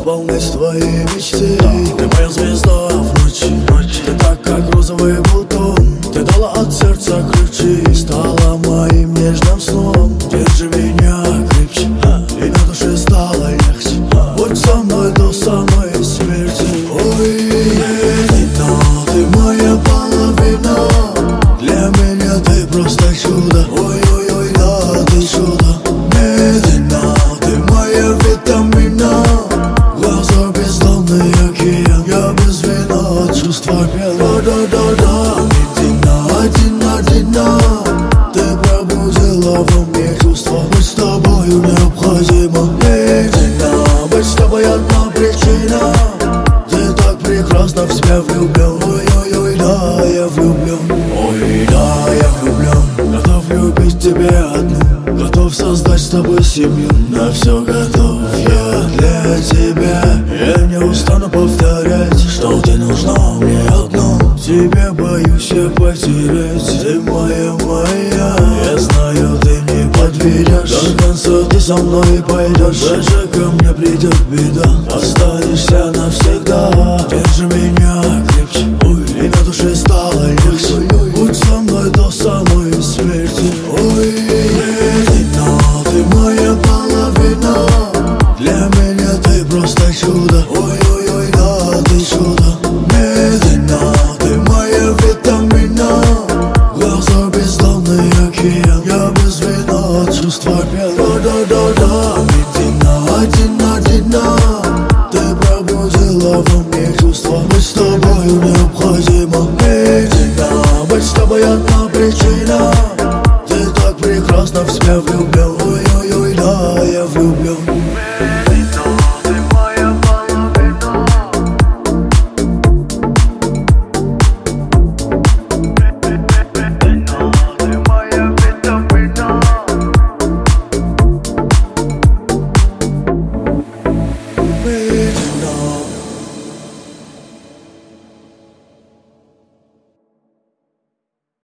исполнять твои мечты. Ты моя звезда в ночи, ты так, как розовый бутон. Ты дала от сердца ключи, стала моим нежным сном. Держи меня крепче, и на душе стало легче. Будь со мной до самой смерти. Ой, Медина, ты моя половина. Для меня ты просто чудо. Ой-ой-ой, да, ты чудо. Медина, ты моя витамина. Глаза бездонный океан, я без вина от чувства пьян. Да-да-да-да, Медина, Медина, ты пробудила во мне чувства. Быть с тобою необходимо. Медина, быть с тобой одна причина. Ты так прекрасно в себя влюблен. Ой-ой-ой, да, я влюблен. Ой, да, я влюблен. Готов любить тебя одну, готов создать с тобой семью. На все готов я для тебя. Я не устану повторять, что ты нужна мне одна. Тебе боюсь я потерять. Ты моя, я знаю, ты не подведешь. До конца ты со мной пойдешь. Даже ко мне придет беда, останешься навсегда. Держи меня крепче, ой, и на душе стало легче. Будь со мной до самой смерти. Ой, Медина, ты моя половина. Для меня ты просто чудо. Ой-ой-ой, да, ты чудо. Медина, ты моя витамина. Глаза бездонный океан, я без вина от чувства пьян. Да-да-да-да, Медина, Медина, ты пробудила во мне чувства. Быть с тобою необходимо. Медина, быть с тобой одна причина. Ты так прекрасно в себя влюблен. Ой-ой-ой, да, я влюблен.